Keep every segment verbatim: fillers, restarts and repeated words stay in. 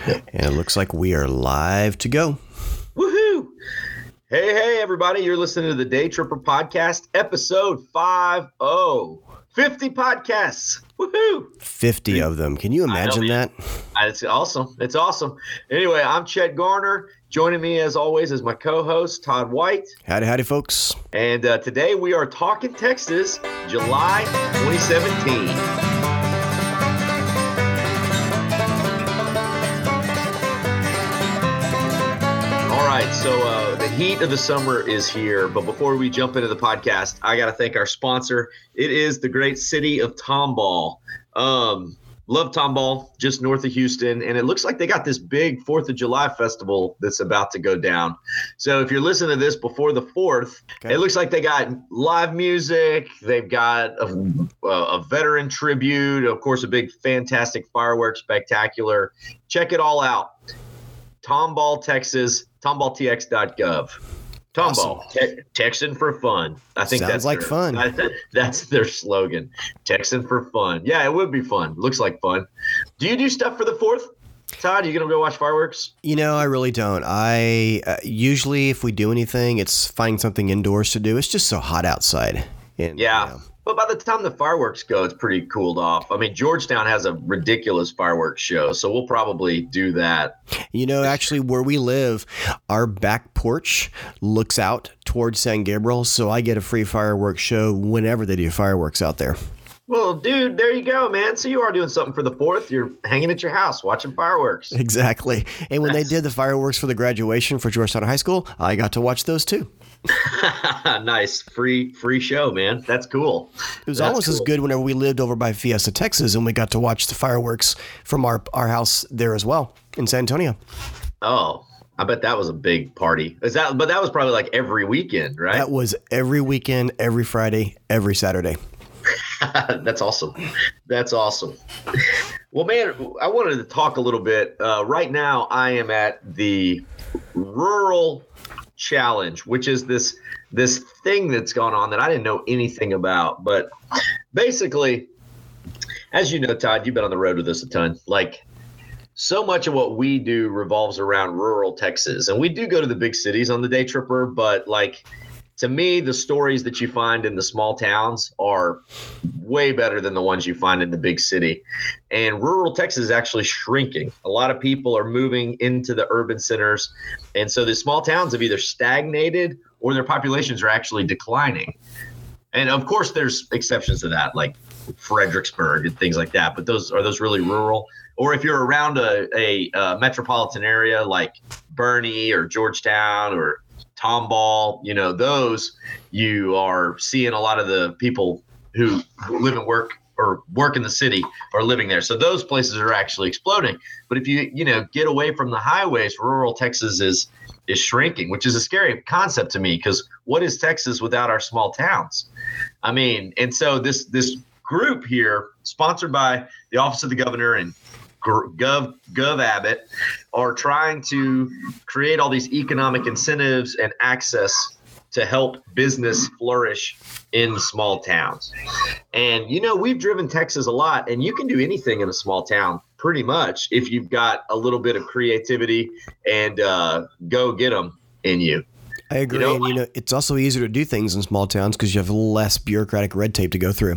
And it looks like we are live to go. Woohoo! Hey, hey, everybody. You're listening to the Day Tripper Podcast, episode fifty. fifty podcasts. Woohoo! fifty of them. Can you imagine know, that? It's awesome. It's awesome. Anyway, I'm Chet Garner. Joining me, as always, is my co-host, Todd White. Howdy, howdy, folks. And uh, today we are talking Texas, July twenty seventeen. All right, so uh, the heat of the summer is here, but before we jump into the podcast, I got to thank our sponsor. It is the great city of Tomball. Um, love Tomball, just north of Houston, and it looks like they got this big fourth of July festival that's about to go down. So if you're listening to this before the fourth, okay. It looks like they got live music. They've got a, a veteran tribute, of course, a big, fantastic fireworks spectacular. Check it all out. Tomball, Texas, tomball t x dot gov. Tomball, awesome. te- Texan for fun. I think Sounds that's like their, fun. I, that's their slogan. Texan for fun. Yeah, it would be fun. Looks like fun. Do you do stuff for the fourth? Todd, you gonna go watch fireworks? You know, I really don't. I uh, usually, if we do anything, it's finding something indoors to do. It's just so hot outside. And, yeah. You know. But by the time the fireworks go, it's pretty cooled off. I mean, Georgetown has a ridiculous fireworks show, so we'll probably do that. You know, actually, where we live, our back porch looks out towards San Gabriel, so I get a free fireworks show whenever they do fireworks out there. Well, dude, there you go, man. So you are doing something for the fourth. You're hanging at your house watching fireworks. Exactly. And when they did the fireworks for the graduation for Georgetown High School, I got to watch those too. Nice. Free free show, man. That's cool. It was That's almost cool. as good whenever we lived over by Fiesta, Texas, and we got to watch the fireworks from our, our house there as well in San Antonio. Oh, I bet that was a big party. Is that? But that was probably like every weekend, right? That was every weekend, every Friday, every Saturday. That's awesome. That's awesome. Well, man, I wanted to talk a little bit. Uh, right now, I am at the Rural Challenge, which is this this thing that's gone on that I didn't know anything about. But basically, as you know, Todd, you've been on the road with us a ton. Like, so much of what we do revolves around rural Texas. And we do go to the big cities on the Day Tripper, but like, to me, the stories that you find in the small towns are way better than the ones you find in the big city. And rural Texas is actually shrinking. A lot of people are moving into the urban centers. And so the small towns have either stagnated or their populations are actually declining. And of course, there's exceptions to that, like Fredericksburg and things like that. But those are those really rural? Or if you're around a, a, a metropolitan area like Bernie or Georgetown or Tomball, you know, those you are seeing a lot of the people who live and work or work in the city are living there. So those places are actually exploding. But if you, you know, get away from the highways, rural Texas is is shrinking, which is a scary concept to me, because what is Texas without our small towns? I mean, and so this this group here, sponsored by the Office of the Governor and Gov Gov Abbott, are trying to create all these economic incentives and access to help business flourish in small towns. And, you know, we've driven Texas a lot, and you can do anything in a small town pretty much if you've got a little bit of creativity and uh, go get them in you. I agree. You know, and, you know, it's also easier to do things in small towns because you have less bureaucratic red tape to go through.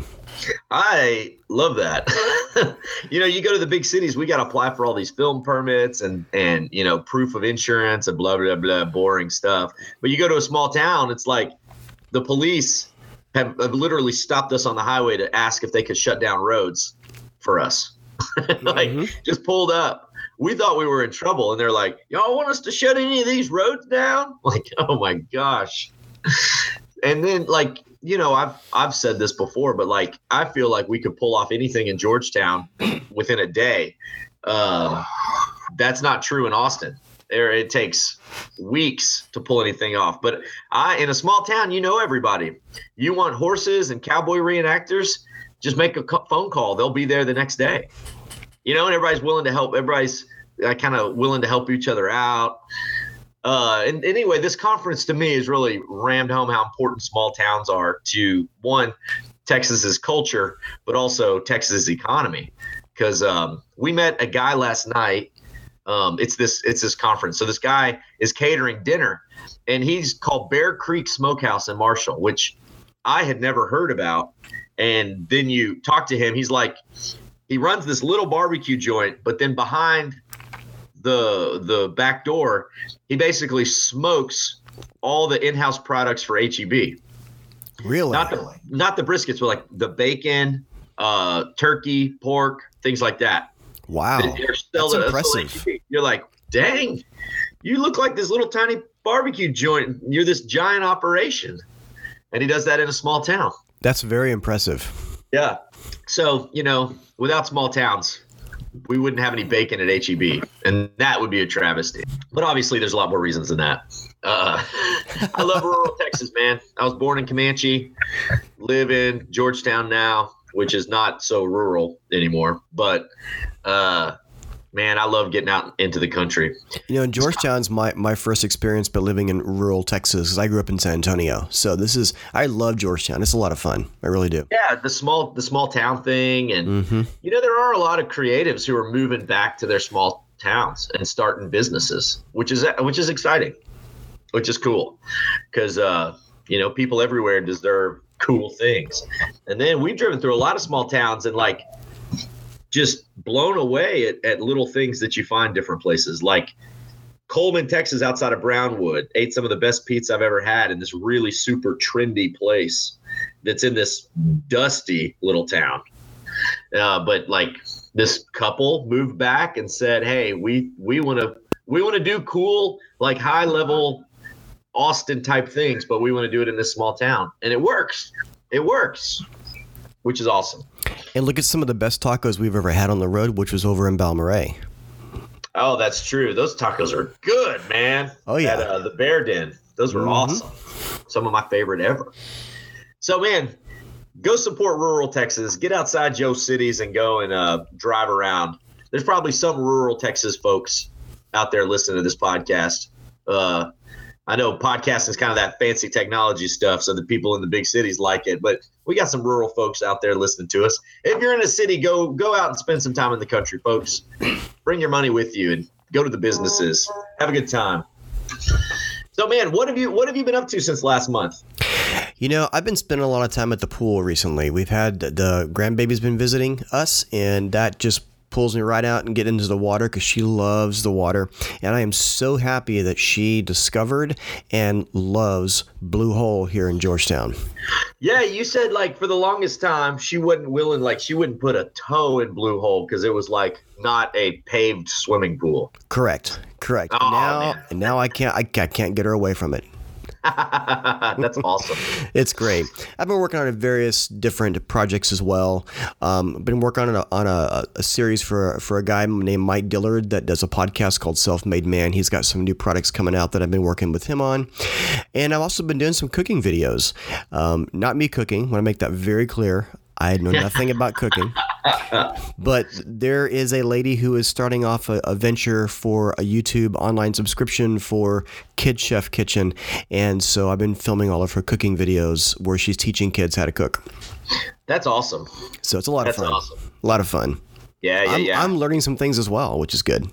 I love that. You know, you go to the big cities, we got to apply for all these film permits and, and, you know, proof of insurance and blah, blah, blah, boring stuff. But you go to a small town, it's like the police have, have literally stopped us on the highway to ask if they could shut down roads for us. Like, mm-hmm. Just pulled up. We thought we were in trouble. And they're like, y'all want us to shut any of these roads down? Like, oh, my gosh. And then, like, you know, I've I've said this before, but like I feel like we could pull off anything in Georgetown within a day. Um, that's not true in Austin. There, it takes weeks to pull anything off. But I, in a small town, you know everybody. You want horses and cowboy reenactors? Just make a phone call. They'll be there the next day. You know, and everybody's willing to help. Everybody's uh, kind of willing to help each other out. Uh, and anyway, this conference to me has really rammed home how important small towns are to, one, Texas's culture, but also Texas's economy. Because um, we met a guy last night Um, it's this it's this conference. So this guy is catering dinner, and he's called Bear Creek Smokehouse in Marshall, which I had never heard about. And then you talk to him. He's like, he runs this little barbecue joint, but then behind the the back door, he basically smokes all the in-house products for H E B. Really? Not the not the briskets, but like the bacon, uh, turkey, pork, things like that. Wow, They're still, that's uh, impressive. still H E B. You're like, dang, you look like this little tiny barbecue joint. You're this giant operation, and he does that in a small town. That's very impressive. Yeah. So, you know, without small towns, we wouldn't have any bacon at H E B, and that would be a travesty. But obviously, there's a lot more reasons than that. Uh, I love rural Texas, man. I was born in Comanche, live in Georgetown now, which is not so rural anymore. But, uh, man, I love getting out into the country. You know, in Georgetown's my, my first experience, but living in rural Texas, 'cause I grew up in San Antonio. So this is, I love Georgetown. It's a lot of fun. I really do. Yeah, the small the small town thing. And, Mm-hmm. you know, there are a lot of creatives who are moving back to their small towns and starting businesses, which is which is exciting, which is cool because, uh, you know, people everywhere deserve cool things. And then we've driven through a lot of small towns and, like, just blown away at, at little things that you find different places. Like Coleman, Texas, outside of Brownwood, ate some of the best pizza I've ever had in this really super trendy place that's in this dusty little town. Uh, but like this couple moved back and said, hey, we we want to we want to do cool, like high level Austin type things, but we want to do it in this small town. And it works. It works, which is awesome. And look at some of the best tacos we've ever had on the road, which was over in Balmaray. Oh, that's true. Those tacos are good, man. Oh, yeah. At uh, the Bear Den. Those were Mm-hmm. awesome. Some of my favorite ever. So, man, go support rural Texas. Get outside Joe Cities and go and uh, drive around. There's probably some rural Texas folks out there listening to this podcast. Uh, I know podcasting is kind of that fancy technology stuff, so the people in the big cities like it. But we got some rural folks out there listening to us. If you're in a city, go go out and spend some time in the country, folks. Bring your money with you and go to the businesses. Have a good time. So, man, what have you what have you been up to since last month? You know, I've been spending a lot of time at the pool recently. We've had the grandbaby's been visiting us, and that just pulls me right out and get into the water because she loves the water. And I am so happy that she discovered and loves Blue Hole here in Georgetown. Yeah, you said like for the longest time she wasn't willing, like she wouldn't put a toe in Blue Hole because it was like not a paved swimming pool. Correct. Correct. Oh, now, man. now I can't. I, I can't get her away from it. That's awesome. It's great. I've been working on various different projects as well. Um, been working on a, on a, a series for for a guy named Mike Dillard that does a podcast called Self-Made Man. He's got some new products coming out that I've been working with him on, and I've also been doing some cooking videos. Um, not me cooking. I want to make that very clear. I know nothing about cooking, but there is a lady who is starting off a, a venture for a YouTube online subscription for Kid Chef Kitchen. And so I've been filming all of her cooking videos where she's teaching kids how to cook. That's awesome. So it's a lot That's of fun. awesome. A lot of fun. Yeah, yeah, I'm, yeah. I'm learning some things as well, which is good.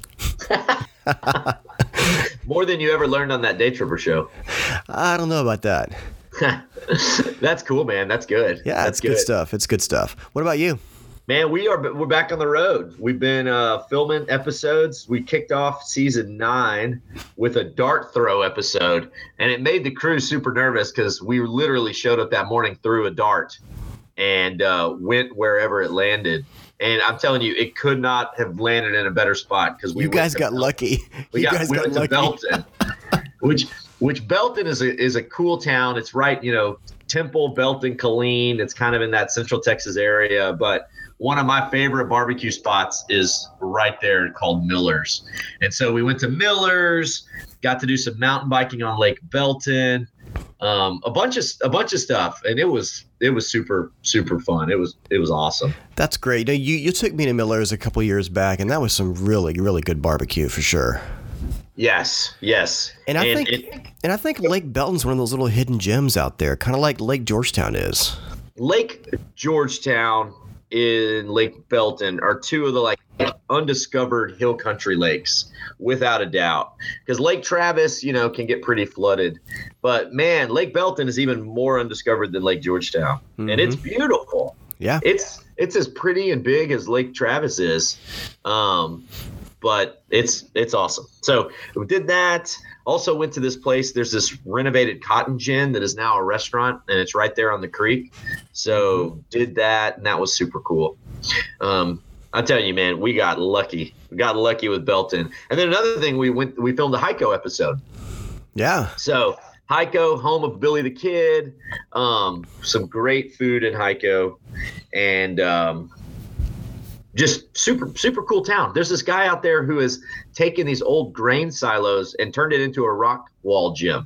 More than you ever learned on that Day Tripper show. I don't know about that. That's cool, man. That's good. Yeah, That's it's good stuff. It's good stuff. What about you? Man, we are we're back on the road. We've been uh, filming episodes. We kicked off season nine with a dart throw episode, and it made the crew super nervous because we literally showed up that morning, threw a dart, and uh, went wherever it landed. And I'm telling you, it could not have landed in a better spot because we You guys got Belton. lucky. We You got, guys we got went lucky. to Belton, which which Belton is a is a cool town. It's right, you know, Temple, Belton, Killeen. It's kind of in that Central Texas area, but one of my favorite barbecue spots is right there called Miller's. And so we went to Miller's, got to do some mountain biking on Lake Belton, um, a bunch of a bunch of stuff, and it was it was super super fun. It was it was awesome. That's great. Now, you you took me to Miller's a couple years back, and that was some really really good barbecue for sure. Yes, yes. And I think it, and I think Lake Belton's one of those little hidden gems out there, kind of like Lake Georgetown is. Lake Georgetown in Lake Belton are two of the like undiscovered hill country lakes, without a doubt. Because Lake Travis, you know, can get pretty flooded. But, man, Lake Belton is even more undiscovered than Lake Georgetown. Mm-hmm. And it's beautiful. Yeah. It's it's as pretty and big as Lake Travis is. Um, but it's it's awesome. So we did that. Also went to this place. There's this renovated cotton gin that is now a restaurant, and it's right there on the creek. So did that, and that was super cool. Um, I tell you, man, we got lucky. We got lucky with Belton. And then another thing, we went, we filmed a Hico episode. Yeah. So Hico, home of Billy the Kid, um, some great food in Hico, and um, just super, super cool town. There's this guy out there who has taken these old grain silos and turned it into a rock wall gym.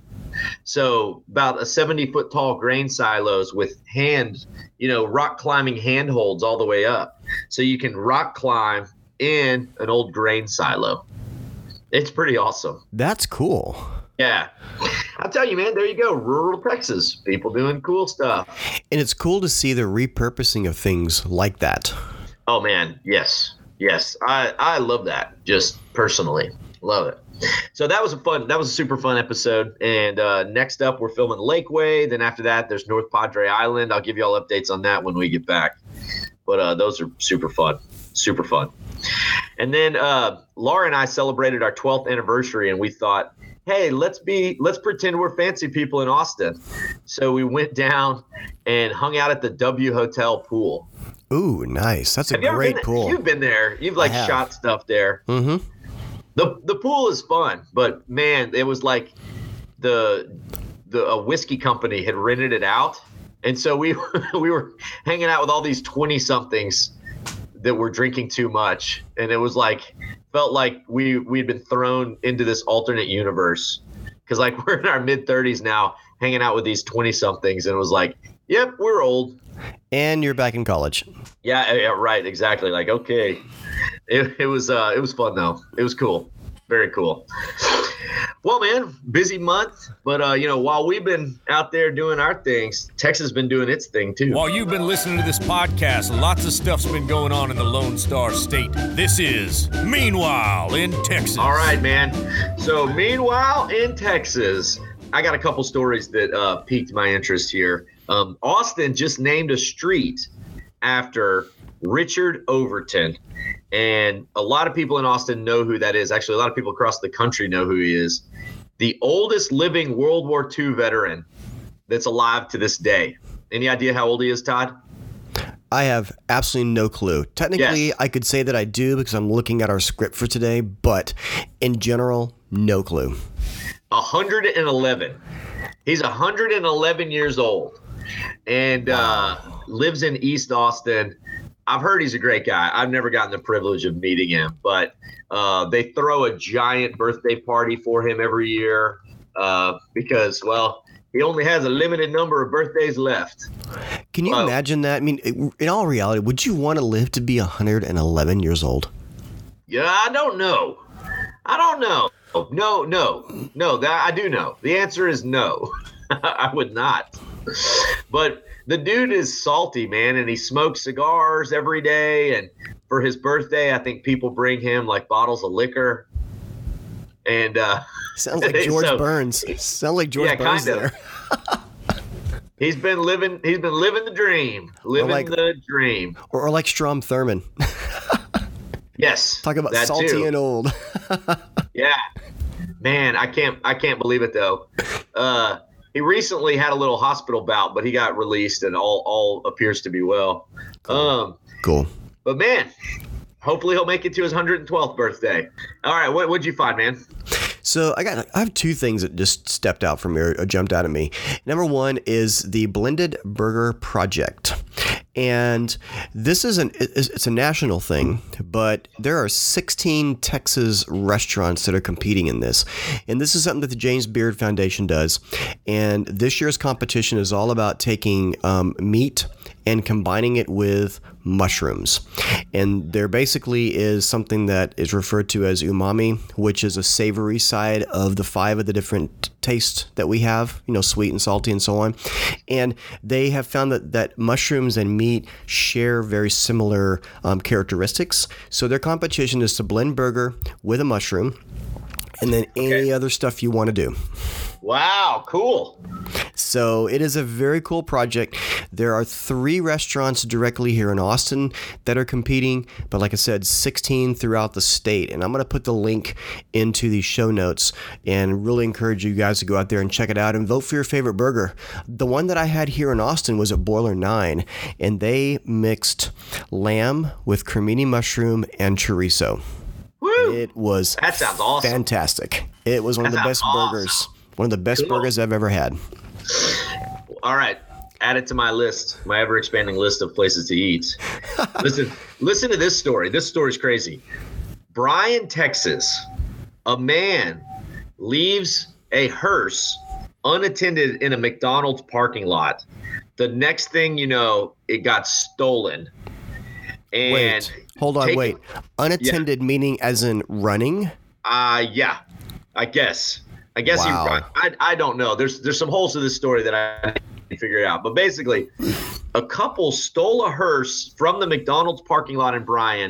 So about a seventy foot tall grain silos with hand, you know, rock climbing handholds all the way up. So you can rock climb in an old grain silo. It's pretty awesome. That's cool. Yeah. I'll tell you, man, there you go. Rural Texas. People doing cool stuff. And it's cool to see the repurposing of things like that. Oh, man. Yes. Yes. I, I love that. Just personally. Love it. So that was a fun, that was a super fun episode. And uh, next up, we're filming Lakeway. Then after that, there's North Padre Island. I'll give you all updates on that when we get back. But uh, those are super fun. Super fun. And then uh, Laura and I celebrated our twelfth anniversary, and we thought, hey, let's be, let's pretend we're fancy people in Austin. So we went down and hung out at the W Hotel pool. Ooh, nice. That's a Have you ever great been pool. There? You've been there. You've like shot stuff there. Mm-hmm. The the pool is fun, but man, it was like the the a whiskey company had rented it out, and so we we were hanging out with all these twenty somethings that were drinking too much, and it was like felt like we we'd been thrown into this alternate universe, because like we're in our mid thirties now, hanging out with these twenty somethings, and it was like, yep, we're old. And you're back in college. Yeah, yeah, right, exactly. Like, okay, it, it was uh, it was fun though. It was cool, very cool. Well, man, busy month, but uh, you know, while we've been out there doing our things, Texas has been doing its thing too. While you've been listening to this podcast, lots of stuff's been going on in the Lone Star State. This is Meanwhile in Texas. All right, man. So, meanwhile in Texas, I got a couple stories that uh, piqued my interest here. Um, Austin just named a street after Richard Overton. And a lot of people in Austin know who that is. Actually, a lot of people across the country know who he is. The oldest living World War Two veteran that's alive to this day. Any idea how old he is, Todd? I have absolutely no clue. Technically, Yes. I could say that I do because I'm looking at our script for today, but in general, no clue. one hundred eleven. He's one hundred eleven years old and uh, lives in East Austin. I've heard he's a great guy. I've never gotten the privilege of meeting him, but uh, they throw a giant birthday party for him every year uh, because, well, he only has a limited number of birthdays left. Can you Well, imagine that? I mean, in all reality, would you want to live to be one hundred eleven years old? Yeah, I don't know. I don't know. No, no, no, that I do know. The answer is no. I would not. But the dude is salty, man, and he smokes cigars every day. And for his birthday, I think people bring him like bottles of liquor. And uh, Sounds like George so, Burns. Sounds like George yeah, Burns kind of. there. He's been living. He's been living the dream. Living like- the dream. Or, or like Strom Thurmond. Yes. Talk about that salty too. and old. Yeah, man, I can't. I can't believe it though. Uh, he recently had a little hospital bout, but he got released, and all all appears to be well. Um, Cool. but man, hopefully he'll make it to his one hundred twelfth birthday. All right, what what'd you find, man? So I got I have two things that just stepped out from here, or jumped out at me. Number one is the Blended Burger Project. And this is an it's it's a national thing, but there are sixteen Texas restaurants that are competing in this. And this is something that the James Beard Foundation does. And this year's competition is all about taking um, meat and combining it with mushrooms. And there basically is something that is referred to as umami, which is a savory side of the five of the different tastes that we have, you know, sweet and salty and so on. And they have found that, that mushrooms and meat share very similar um, characteristics. So their competition is to blend burger with a mushroom and then any Okay. other stuff you want to do. Wow, cool. So it is a very cool project. There are three restaurants directly here in Austin that are competing, but like I said, sixteen throughout the state. And I'm going to put the link into the show notes and really encourage you guys to go out there and check it out and vote for your favorite burger. The one that I had here in Austin was at Boiler nine, and they mixed lamb with cremini mushroom and chorizo. Woo! It was That sounds awesome. fantastic. It was one of That the best sounds awesome. burgers. One of the best Cool. burgers I've ever had. All right. Add it to my list, my ever expanding list of places to eat. listen, listen to this story. This story's crazy. Bryan, Texas, a man leaves a hearse unattended in a McDonald's parking lot. The next thing you know, it got stolen. And Wait, hold on, take- wait. Unattended meaning as in running? Uh yeah, I guess. I guess Wow. he, I, I don't know. There's there's some holes to this story that I need to figure out. But basically, a couple stole a hearse from the McDonald's parking lot in Bryan,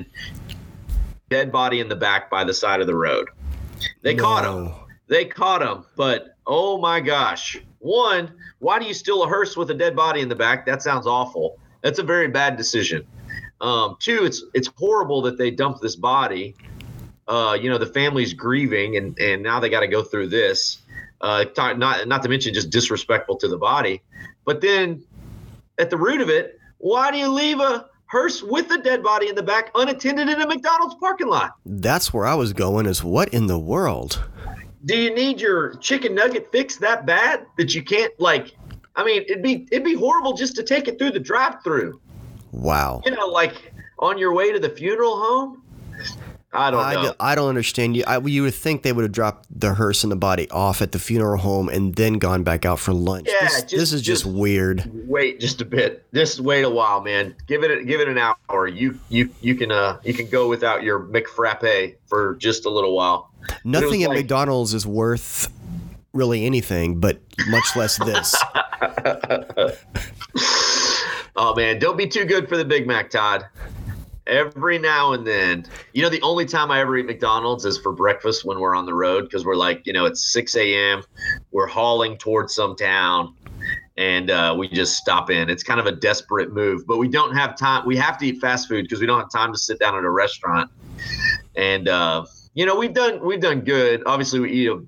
dead body in the back by the side of the road. They caught him. No. They caught him, but oh my gosh. One, why do you steal a hearse with a dead body in the back? That sounds awful. That's a very bad decision. Um, two, it's it's horrible that they dumped this body. Uh, you know, the family's grieving, and, and now they got to go through this. Uh, t- not not to mention just disrespectful to the body. But then, at the root of it, why do you leave a hearse with a dead body in the back unattended in a McDonald's parking lot? That's where I was going is what in the world? Do you need your chicken nugget fixed that bad that you can't, like, I mean, it'd be it'd be horrible just to take it through the drive-through. Wow. You know, like on your way to the funeral home. I don't I, know. do, I don't understand you. I, you would think they would have dropped the hearse and the body off at the funeral home and then gone back out for lunch. Yeah, this, just- this is just, just- weird. Wait just a bit. Just wait a while, man. Give it give it an hour. You you you can uh you can go without your McFrappe for just a little while. Nothing at like- McDonald's is worth really anything, but much less this. Oh man, don't be too good for the Big Mac, Todd. Every now and then, you know, the only time I ever eat McDonald's is for breakfast when we're on the road because we're like, you know, it's six a.m. We're hauling towards some town, and uh, we just stop in. It's kind of a desperate move, but we don't have time. We have to eat fast food because we don't have time to sit down at a restaurant. And uh, you know, we've done we've done good. Obviously, we eat a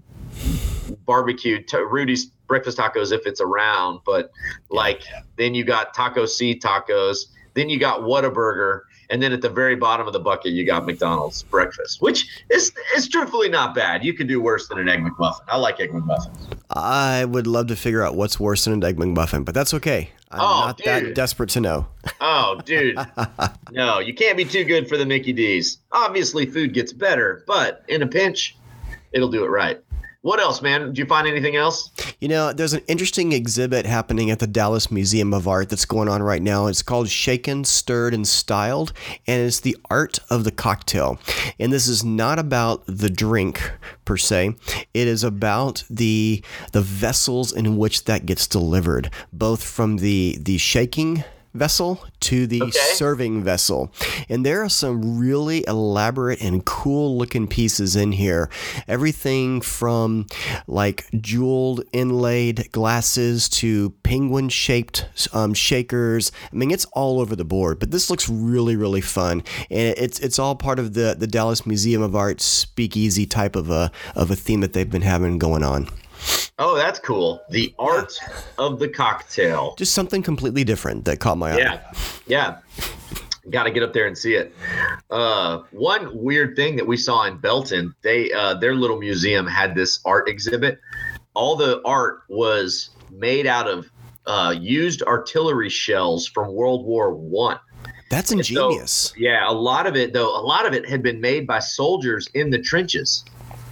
barbecue t- Rudy's breakfast tacos if it's around, but like then you got Taco C tacos, then you got Whataburger. And then at the very bottom of the bucket, you got McDonald's breakfast, which is is truthfully not bad. You could do worse than an Egg McMuffin. I like Egg McMuffins. I would love to figure out what's worse than an Egg McMuffin, but that's okay. I'm Oh, not that dude. desperate to know. Oh, dude. No, you can't be too good for the Mickey D's. Obviously, food gets better, but in a pinch, it'll do it right. What else, man? Did you find anything else? You know, there's an interesting exhibit happening at the Dallas Museum of Art that's going on right now. It's called Shaken, Stirred, and Styled, and it's the art of the cocktail. And this is not about the drink per se. It is about the the vessels in which that gets delivered, both from the the shaking vessel to the Okay. serving vessel. And there are some really elaborate and cool looking pieces in here. Everything from like jeweled inlaid glasses to penguin shaped um, shakers. I mean, it's all over the board, but this looks really, really fun. And it's it's all part of the, the Dallas Museum of Art speakeasy type of a, of a theme that they've been having going on. Oh, that's cool. The art of the cocktail. Just something completely different that caught my eye. Yeah, yeah. Got to get up there and see it. Uh, one weird thing that we saw in Belton, they uh, their little museum had this art exhibit. All the art was made out of uh, used artillery shells from World War One. That's So, ingenious. yeah, a lot of it though, a lot of it had been made by soldiers in the trenches.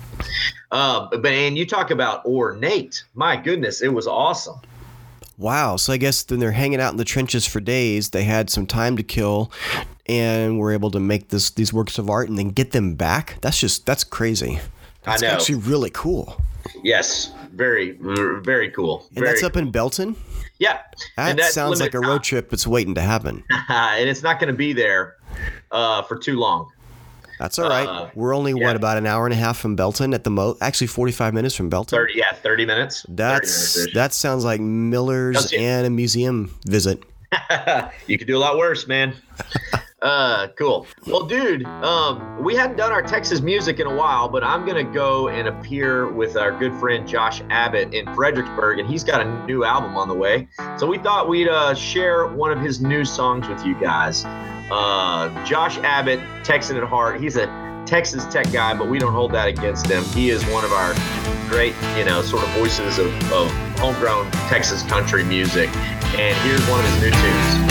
Uh, but and you talk about ornate. My goodness, it was awesome. Wow. So I guess then they're hanging out in the trenches for days. They had some time to kill and were able to make this these works of art and then get them back. That's just that's crazy. That's I know. actually really cool. Yes, very, very cool. And very that's up cool. in Belton? Yeah. That and that's sounds like a road trip that's waiting to happen. And it's not going to be there uh, for too long. That's all right. Uh, We're only, yeah. what, about an hour and a half from Belton at the most? Actually, forty-five minutes from Belton. thirty, yeah, thirty minutes. That's thirty minutes That sounds like Miller's That's it. and a museum visit. You could do a lot worse, man. Uh, cool. Well, dude, um, we hadn't done our Texas music in a while, but I'm gonna go and appear with our good friend Josh Abbott in Fredericksburg, and he's got a new album on the way. So we thought we'd uh, share one of his new songs with you guys. Uh, Josh Abbott, Texan at heart. He's a Texas Tech guy, but we don't hold that against him. He is one of our great, you know, sort of voices of, of homegrown Texas country music. And here's one of his new tunes.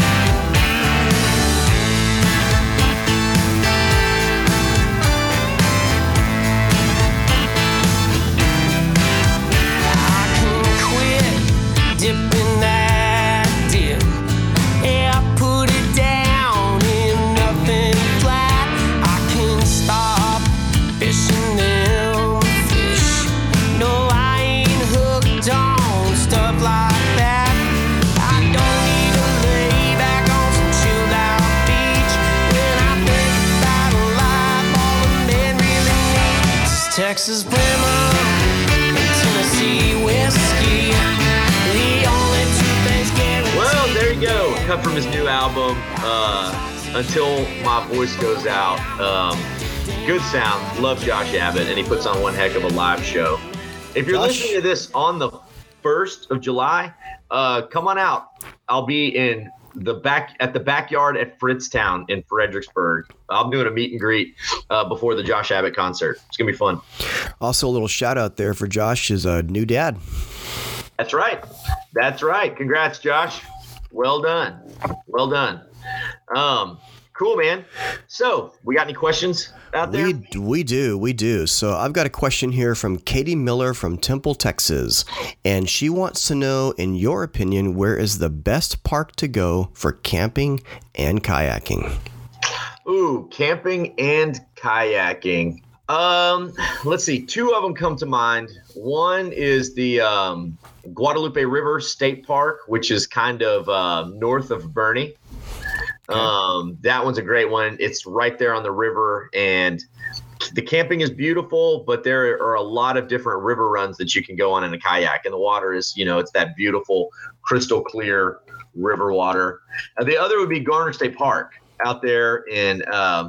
Dipping that dip, yeah, I put it down in nothing flat. I can't stop fishing them fish. No, I ain't hooked on stuff like that. I don't need to lay back on some chilled out beach. When I think about a life, all a man really needs is Texas Brimmer and Tennessee whiskey. Well, there you go. Cut from his new album, uh, Until My Voice Goes Out. Um, good sound. Love Josh Abbott, and he puts on one heck of a live show. If you're Josh? listening to this on the first of July, uh, come on out. I'll be in the back at the backyard at Fritztown in Fredericksburg. I'm doing a meet and greet uh, before the Josh Abbott concert. It's gonna be fun. Also, a little shout out there for Josh, his uh, new dad. That's right. That's right. Congrats, Josh. Well done. Well done. Um, cool, man. So, we got any questions out there? We we do, we do. So I've got a question here from Katie Miller from Temple, Texas, and she wants to know, in your opinion, where is the best park to go for camping and kayaking? Ooh, camping and kayaking. Um, let's see. Two of them come to mind. One is the um, Guadalupe River State Park, which is kind of uh, north of Boerne. Um, that one's a great one. It's right there on the river, and the camping is beautiful, but there are a lot of different river runs that you can go on in a kayak, and the water is, you know, it's that beautiful crystal clear river water. Uh, the other would be Garner State Park out there in, um,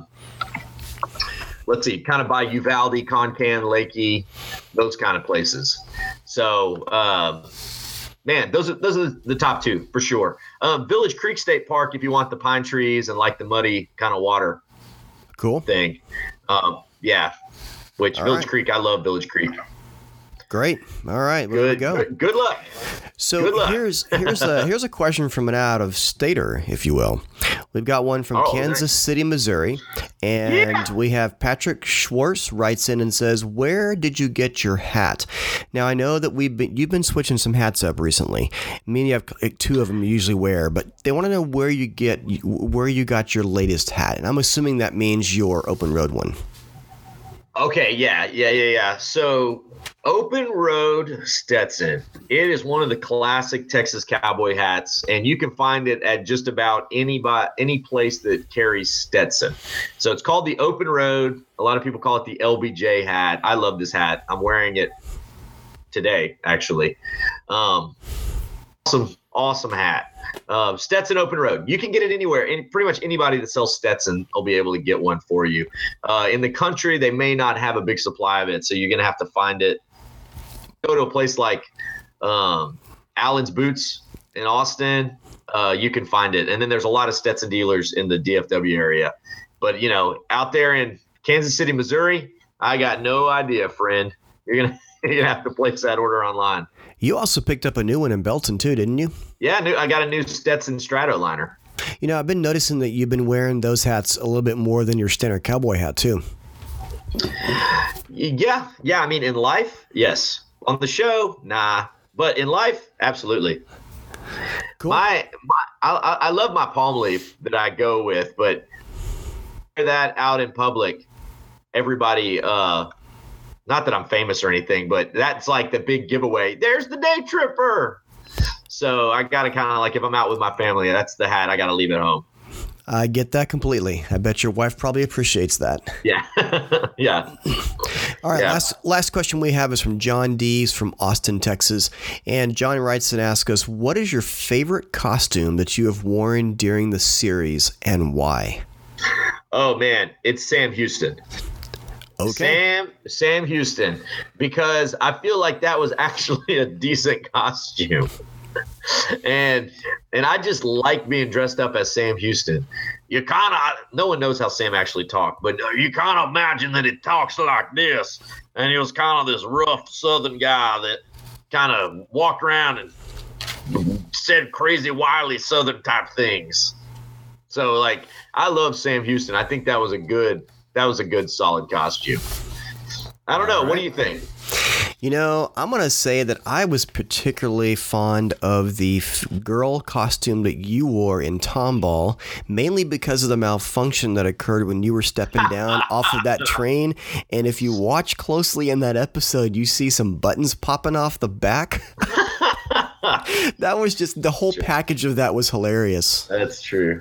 let's see, kind of by Uvalde, Concan, Lakey, those kind of places. So, um, man, those are those are the top two for sure. Um, Village Creek State Park, if you want the pine trees and like the muddy kind of water Cool. thing. Um, yeah, which All Village right. Creek, I love Village Creek. Great. All right. There we Good, go. good, good luck. So Good luck. here's here's a here's a question from an out of stater, if you will. We've got one from Oh, Kansas nice. City, Missouri, and Yeah. we have Patrick Schwartz writes in and says, "Where did you get your hat?" Now I know that we've been you've been switching some hats up recently. Me and you have like, two of them you usually wear, but they want to know where you get where you got your latest hat, and I'm assuming that means your open road one. Okay, yeah, yeah, yeah, yeah. So, Open Road Stetson. It is one of the classic Texas cowboy hats, and you can find it at just about any by, any place that carries Stetson. So it's called the Open Road. A lot of people call it the L B J hat. I love this hat. I'm wearing it today, actually. Um, awesome, awesome hat. Um, Stetson Open Road. You can get it anywhere. Any, pretty much anybody that sells Stetson will be able to get one for you. Uh, in the country, they may not have a big supply of it, so you're going to have to find it. Go to a place like um, Allen's Boots in Austin. Uh, you can find it. And then there's a lot of Stetson dealers in the D F W area. But, you know, out there in Kansas City, Missouri, I got no idea, friend. You're going to you're gonna have to place that order online. You also picked up a new one in Belton too, didn't you? Yeah, new, I got a new Stetson Stratoliner. You know, I've been noticing that you've been wearing those hats a little bit more than your standard cowboy hat too. Yeah, yeah. I mean, in life, yes. On the show, nah. But in life, absolutely. Cool. My, my I, I love my palm leaf that I go with, but that out in public, everybody, uh, not that I'm famous or anything, but that's like the big giveaway. There's the day tripper. So I got to kind of like, if I'm out with my family, that's the hat I got to leave at home. I get that completely. I bet your wife probably appreciates that. Yeah. Yeah. All right. Yeah. Last last question we have is from John Dees from Austin, Texas. And John writes and asks us, what is your favorite costume that you have worn during the series and why? Oh, man. It's Sam Houston. Okay. Sam Sam Houston, because I feel like that was actually a decent costume. and and I just like being dressed up as Sam Houston. You kind of, no one knows how Sam actually talked, but you kind of imagine that it talks like this. And he was kind of this rough Southern guy that kind of walked around and said crazy, wily Southern type things. So like, I love Sam Houston. I think that was a good, that was a good solid costume. I don't know. What do you think? You know, I'm going to say that I was particularly fond of the f- girl costume that you wore in Tomball, mainly because of the malfunction that occurred when you were stepping down off of that train. And if you watch closely in that episode, you see some buttons popping off the back. That was just, the whole package of that was hilarious. That's true.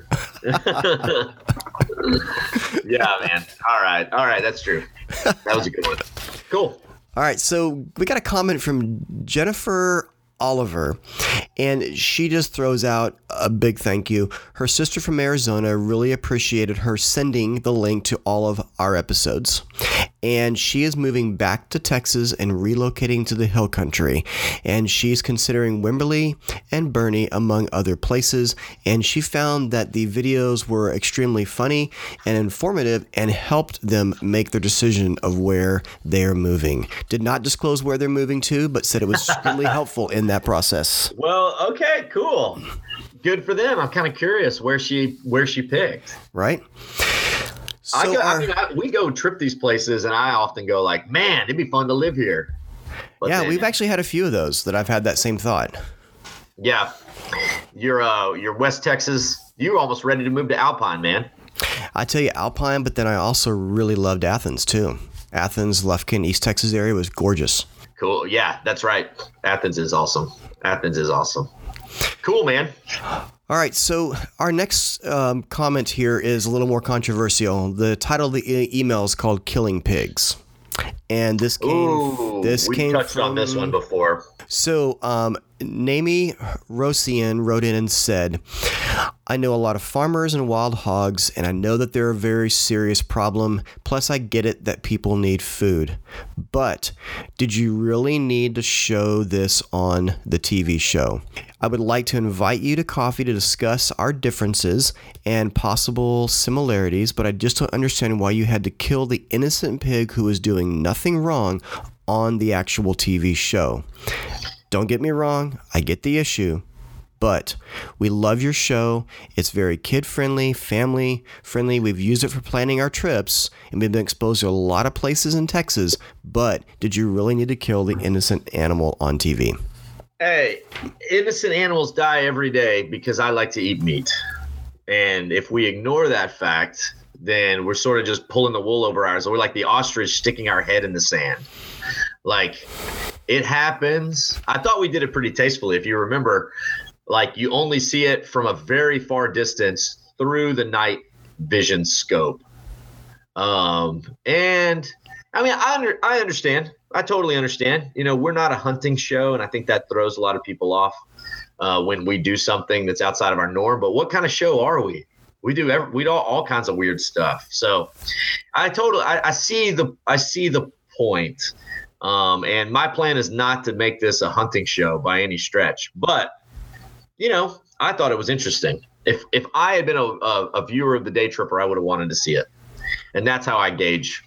Yeah, man. All right. All right. That's true. That was a good one. Cool. All right, so we got a comment from Jennifer Oliver, and she just throws out a big thank you. Her sister from Arizona really appreciated her sending the link to all of our episodes. And she is moving back to Texas and relocating to the Hill Country. And she's considering Wimberley and Bernie, among other places. And she found that the videos were extremely funny and informative and helped them make their decision of where they're moving. Did not disclose where they're moving to, but said it was extremely helpful in that process. Well, okay, cool. Good for them. I'm kind of curious where she where she picked. Right? So I, go, our, I mean, I, we go trip these places, and I often go like, "Man, it'd be fun to live here." But yeah, then, we've actually had a few of those that I've had that same thought. Yeah, you're uh, you're West Texas. You're almost ready to move to Alpine, man. I tell you, Alpine, but then I also really loved Athens too. Athens, Lufkin, East Texas area was gorgeous. Cool. Yeah, that's right. Athens is awesome. Athens is awesome. Cool, man. All right, so our next um, comment here is a little more controversial. The title of the e- email is called "Killing Pigs," and this came. Ooh, this we came touched from, on this one before. So, um, Nami Rosian wrote in and said, I know a lot of farmers and wild hogs, and I know that they're a very serious problem. Plus, I get it that people need food. But did you really need to show this on the T V show? I would like to invite you to coffee to discuss our differences and possible similarities, but I just don't understand why you had to kill the innocent pig who was doing nothing wrong on the actual T V show. Don't get me wrong, I get the issue, but we love your show. It's very kid-friendly, family-friendly. We've used it for planning our trips, and we've been exposed to a lot of places in Texas, but did you really need to kill the innocent animal on T V? Hey, innocent animals die every day because I like to eat meat. And if we ignore that fact, then we're sort of just pulling the wool over our eyes. We're like the ostrich sticking our head in the sand. Like, it happens. I thought we did it pretty tastefully. If you remember, like, you only see it from a very far distance through the night vision scope. Um, and I mean, I under, I understand. I totally understand. You know, we're not a hunting show, and I think that throws a lot of people off uh, when we do something that's outside of our norm. But what kind of show are we? We do every, we do all, all kinds of weird stuff. So I totally I, I see the I see the point. Um, and my plan is not to make this a hunting show by any stretch, but you know, I thought it was interesting. If if I had been a, a, a viewer of the Day Tripper, I would have wanted to see it, and that's how I gauge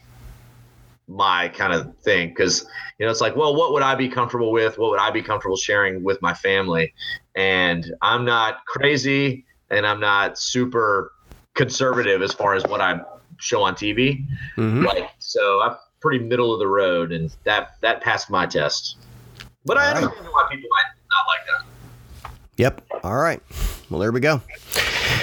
my kind of thing. Because you know, it's like, well, what would I be comfortable with? What would I be comfortable sharing with my family? And I'm not crazy, and I'm not super conservative as far as what I show on T V. Mm-hmm. Like, so I'm pretty middle of the road, and that that passed my test. But I understand why people might not like that. Yep. All right. Well, there we go.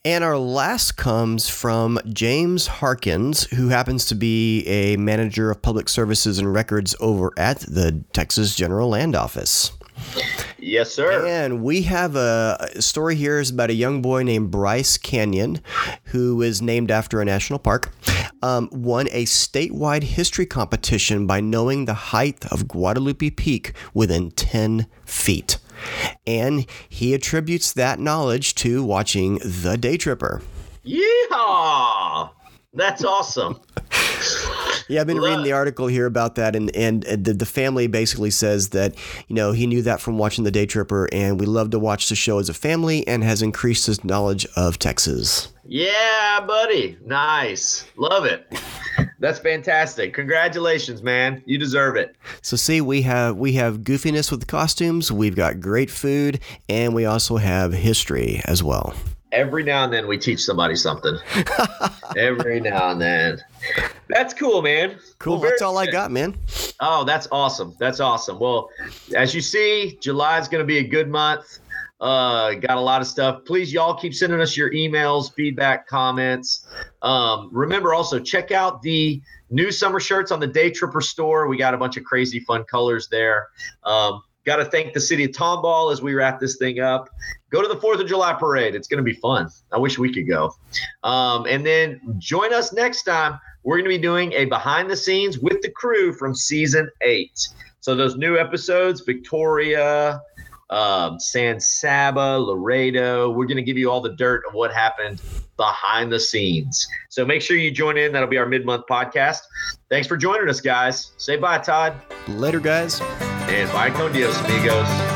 And our last comes from James Harkins, who happens to be a manager of public services and records over at the Texas General Land Office. Yes, sir. And we have a, a story here is about a young boy named Bryce Canyon, who is named after a national park, um, won a statewide history competition by knowing the height of Guadalupe Peak within ten feet. And he attributes that knowledge to watching The Day Tripper. Yeehaw! That's awesome. Yeah, I've been reading the article here about that, and, and the, the family basically says that, you know, he knew that from watching The Day Tripper, and we love to watch the show as a family, and has increased his knowledge of Texas. Yeah, buddy. Nice. Love it. That's fantastic. Congratulations, man. You deserve it. So see, we have we have goofiness with the costumes, we've got great food, and we also have history as well. Every now and then we teach somebody something. Every now and then. That's cool, man. Cool. Well, That's all very- I got, man. Oh, that's awesome. That's awesome. Well, as you see, July is going to be a good month. Uh, got a lot of stuff. Please, y'all keep sending us your emails, feedback, comments. Um, remember also, check out the new summer shirts on the Day Tripper store. We got a bunch of crazy fun colors there. Um, got to thank the city of Tomball as we wrap this thing up. Go to the fourth of July parade. It's going to be fun. I wish we could go. Um, and then join us next time. We're going to be doing a behind the scenes with the crew from season eight. So those new episodes, Victoria, um, San Saba, Laredo, we're going to give you all the dirt of what happened behind the scenes. So make sure you join in. That'll be our mid-month podcast. Thanks for joining us, guys. Say bye, Todd. Later, guys. And bye con Dios, amigos.